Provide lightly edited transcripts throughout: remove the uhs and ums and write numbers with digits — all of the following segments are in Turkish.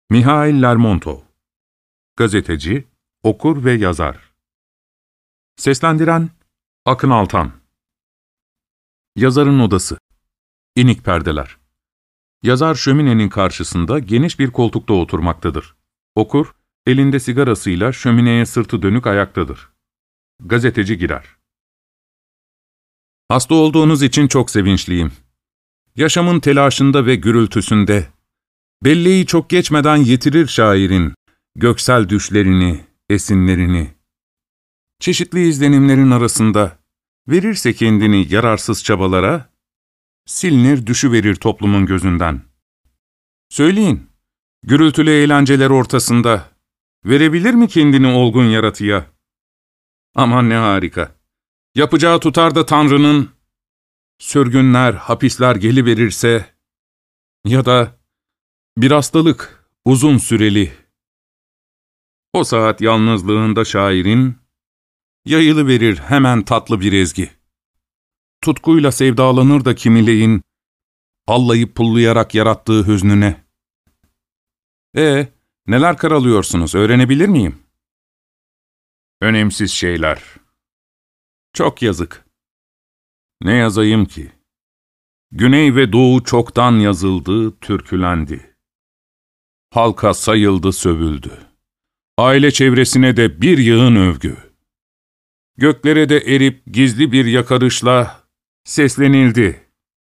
Mihail Lermontov. Gazeteci, okur ve yazar. Seslendiren Akın Altan. Yazarın odası. İnik perdeler. Yazar şöminenin karşısında geniş bir koltukta oturmaktadır. Okur, elinde sigarasıyla şömineye sırtı dönük ayaktadır. Gazeteci girer. Hasta olduğunuz için çok sevinçliyim. Yaşamın telaşında ve gürültüsünde, belleği çok geçmeden yitirir şairin, göksel düşlerini, esinlerini. Çeşitli izlenimlerin arasında, verirse kendini yararsız çabalara, silinir düşüverir toplumun gözünden. Söyleyin, gürültülü eğlenceler ortasında, verebilir mi kendini olgun yaratıya? Aman ne harika! Yapacağı tutar da Tanrı'nın, sürgünler, hapisler geliverirse, ya da bir hastalık, uzun süreli. O saat yalnızlığında şairin, yayılıverir hemen tatlı bir ezgi. Tutkuyla sevdalanır da kimileyin, allayıp pullayarak yarattığı hüznüne. Neler karalıyorsunuz, öğrenebilir miyim? Önemsiz şeyler. Çok yazık. Ne yazayım ki? Güney ve Doğu çoktan yazıldı, türkülendi. Halka sayıldı, sövüldü. Aile çevresine de bir yığın övgü. Göklere de erip gizli bir yakarışla seslenildi.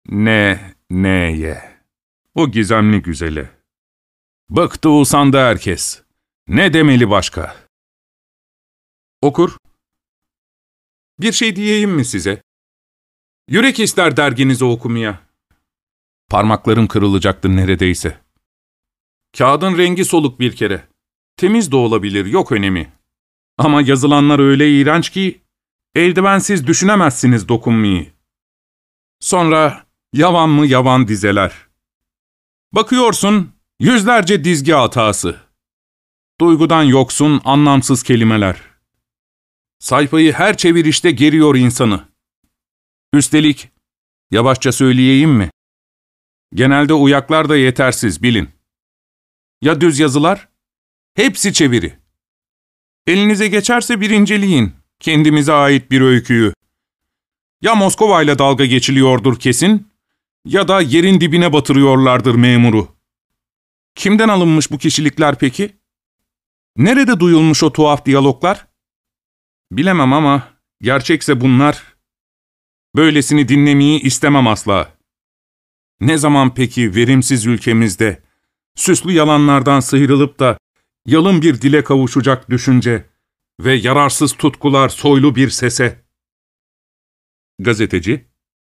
Neye? O gizemli güzele. Bıktı usandı herkes. Ne demeli başka? Okur. Bir şey diyeyim mi size? Yürek ister derginizi okumaya. Parmaklarım kırılacaktı neredeyse. Kağıdın rengi soluk bir kere. Temiz de olabilir, yok önemi. Ama yazılanlar öyle iğrenç ki, eldivensiz düşünemezsiniz dokunmayı. Sonra yavan mı yavan dizeler. Bakıyorsun, yüzlerce dizgi hatası. Duygudan yoksun, anlamsız kelimeler. Sayfayı her çevirişte geriyor insanı. Üstelik, yavaşça söyleyeyim mi? Genelde uyaklar da yetersiz, bilin. Ya düz yazılar? Hepsi çeviri. Elinize geçerse bir inceleyin, kendimize ait bir öyküyü. Ya Moskova'yla dalga geçiliyordur kesin, ya da yerin dibine batırıyorlardır memuru. Kimden alınmış bu kişilikler peki? Nerede duyulmuş o tuhaf diyaloglar? Bilemem ama gerçekse bunlar, böylesini dinlemeyi istemem asla. Ne zaman peki verimsiz ülkemizde, süslü yalanlardan sıyrılıp da yalın bir dile kavuşacak düşünce ve yararsız tutkular soylu bir sese? Gazeteci,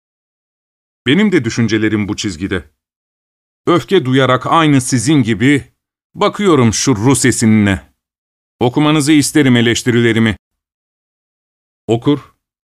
benim de düşüncelerim bu çizgide. Öfke duyarak aynı sizin gibi bakıyorum şu Rus esinine. Okumanızı isterim eleştirilerimi. Okur.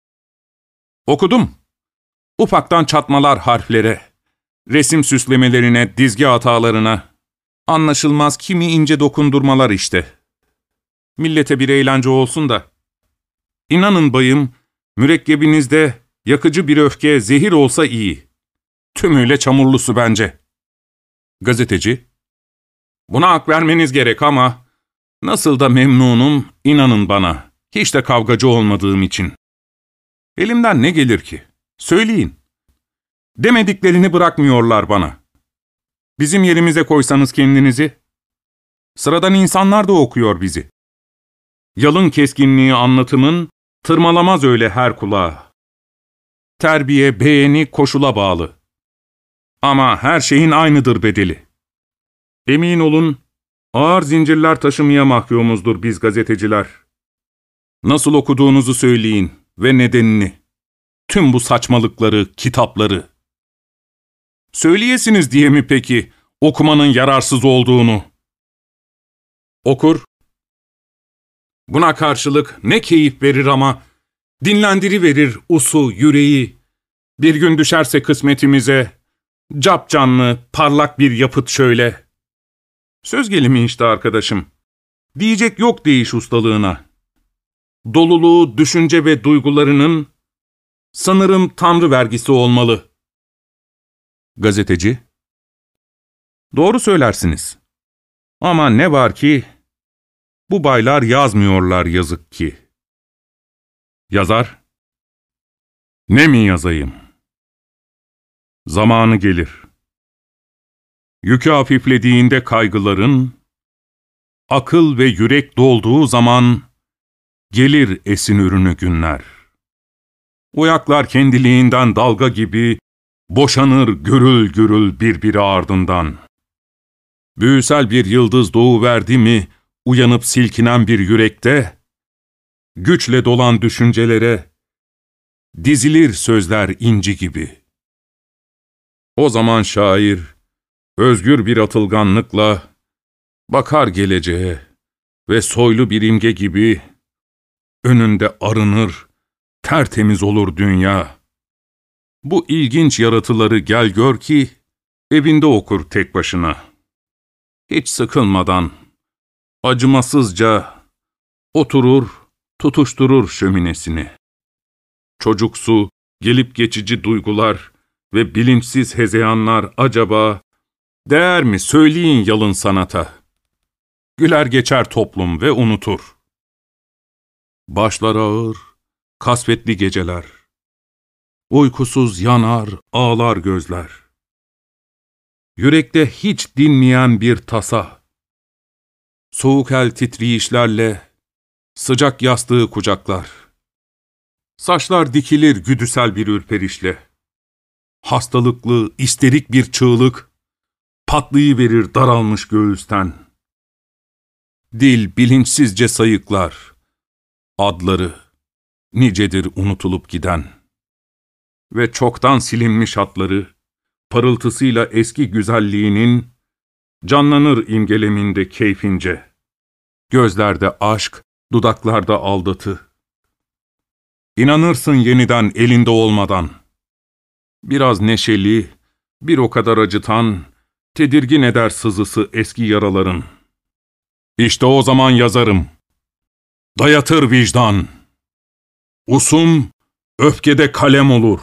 Okudum. Ufaktan çatmalar harflere, resim süslemelerine, dizgi hatalarına, anlaşılmaz kimi ince dokundurmalar işte. Millete bir eğlence olsun da. İnanın bayım, mürekkebinizde yakıcı bir öfke zehir olsa iyi. Tümüyle çamurlusu bence. Gazeteci, buna hak vermeniz gerek ama nasıl da memnunum, inanın bana, hiç de kavgacı olmadığım için. Elimden ne gelir ki? Söyleyin. Demediklerini bırakmıyorlar bana. Bizim yerimize koysanız kendinizi, sıradan insanlar da okuyor bizi. Yalın keskinliği anlatımın tırmalamaz öyle her kulağa. Terbiye, beğeni koşula bağlı. Ama her şeyin aynıdır bedeli. Emin olun, ağır zincirler taşımaya mahkumuzdur biz gazeteciler. Nasıl okuduğunuzu söyleyin ve nedenini. Tüm bu saçmalıkları, kitapları. Söyleyesiniz diye mi peki okumanın yararsız olduğunu? Okur. Buna karşılık ne keyif verir ama, dinlendiriverir usu, yüreği. Bir gün düşerse kısmetimize, capcanlı, parlak bir yapıt şöyle. Söz gelimi işte arkadaşım. Diyecek yok değiş ustalığına. Doluluğu, düşünce ve duygularının, sanırım Tanrı vergisi olmalı. Gazeteci, doğru söylersiniz. Ama ne var ki, bu baylar yazmıyorlar yazık ki. Yazar, ne mi yazayım? Zamanı gelir. Yükü hafiflediğinde kaygıların, akıl ve yürek dolduğu zaman, gelir esin ürünü günler. Uyaklar kendiliğinden dalga gibi, boşanır gürül gürül birbiri ardından. Büyüsel bir yıldız doğuverdi mi, uyanıp silkinen bir yürekte, güçle dolan düşüncelere, dizilir sözler inci gibi. O zaman şair, özgür bir atılganlıkla, bakar geleceğe ve soylu bir imge gibi, önünde arınır, tertemiz olur dünya. Bu ilginç yaratıları gel gör ki, evinde okur tek başına. Hiç sıkılmadan, acımasızca, oturur, tutuşturur şöminesini. Çocuksu, gelip geçici duygular ve bilinçsiz hezeyanlar acaba, değer mi söyleyin yalın sanata? Güler geçer toplum ve unutur. Başlar ağır, kasvetli geceler. Uykusuz yanar, ağlar gözler. Yürekte hiç dinmeyen bir tasa. Soğuk el titriyişlerle, sıcak yastığı kucaklar. Saçlar dikilir güdüsel bir ürperişle. Hastalıklı, isterik bir çığlık, patlayıverir daralmış göğüsten. Dil bilinçsizce sayıklar, adları, nicedir unutulup giden. Ve çoktan silinmiş hatları, parıltısıyla eski güzelliğinin, canlanır imgeleminde keyfince. Gözlerde aşk, dudaklarda aldatı. İnanırsın yeniden elinde olmadan. Biraz neşeli, bir o kadar acıtan, tedirgin eder sızısı eski yaraların. İşte o zaman yazarım. Dayatır vicdan. Usum, öfkede kalem olur.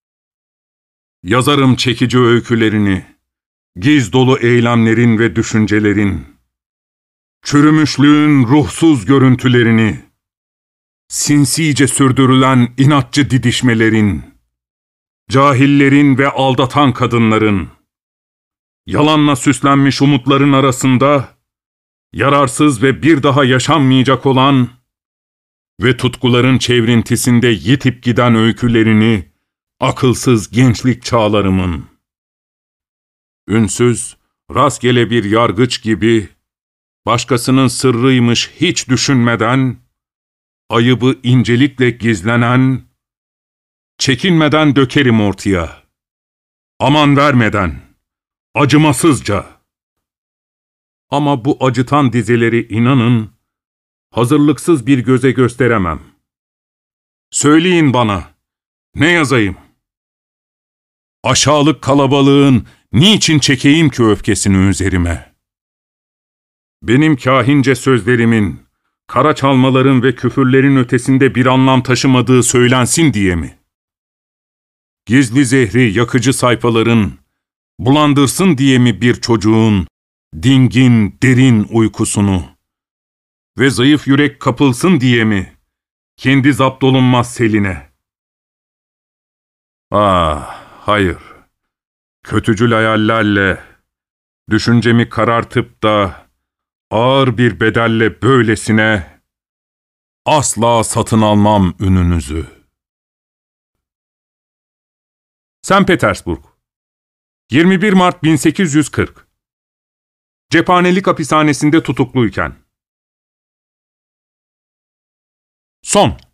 Yazarım çekici öykülerini, giz dolu eylemlerin ve düşüncelerin, çürümüşlüğün ruhsuz görüntülerini, sinsice sürdürülen inatçı didişmelerin, cahillerin ve aldatan kadınların, yalanla süslenmiş umutların arasında, yararsız ve bir daha yaşanmayacak olan ve tutkuların çevrintisinde yitip giden öykülerini, akılsız gençlik çağlarımın. Ünsüz, rastgele bir yargıç gibi, başkasının sırrıymış hiç düşünmeden, ayıbı incelikle gizlenen, çekinmeden dökerim ortaya. Aman vermeden, acımasızca. Ama bu acıtan dizeleri inanın, hazırlıksız bir göze gösteremem. Söyleyin bana, ne yazayım? Aşağılık kalabalığın niçin çekeyim ki öfkesini üzerime? Benim kahince sözlerimin, kara çalmaların ve küfürlerin ötesinde bir anlam taşımadığı söylensin diye mi? Gizli zehri yakıcı sayfaların, bulandırsın diye mi bir çocuğun, dingin, derin uykusunu? Ve zayıf yürek kapılsın diye mi, kendi zaptolunmaz seline? Ah, hayır. Kötücül hayallerle, düşüncemi karartıp da, ağır bir bedelle böylesine, asla satın almam ününüzü. St. Petersburg, 21 Mart 1840. Cephanelik hapishanesinde tutukluyken. Son.